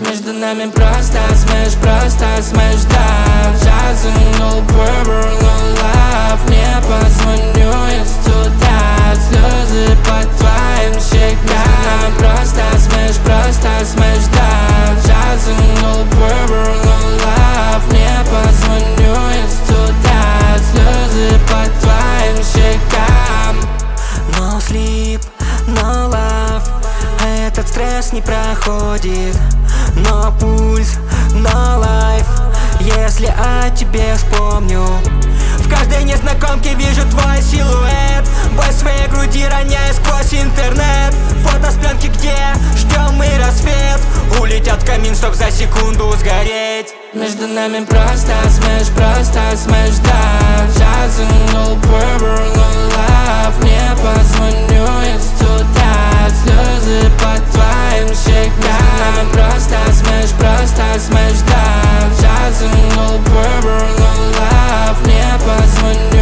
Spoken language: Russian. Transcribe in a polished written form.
Между нами просто смеш, да. Just a no purple, no love. Не позвоню из туда, слезы по твоим щекам. Между нами просто смеш, да. Just a no purple, no love. Не позвоню из туда, слезы по твоим щекам. No sleep, no love. Этот стресс не проходит. No пульс, no life. Если о тебе вспомню, в каждой незнакомке вижу твой силуэт. Бой своей груди роняя сквозь интернет. Фото с пленки, где ждем мы рассвет. Улетят в камин, чтоб за секунду сгореть. Между нами просто смеш, да. Just a no purple, no love. Не позвоню из туда, слезы по твоим щекам. Между нами просто смеш, да. Just a no purple, no love. Не позвоню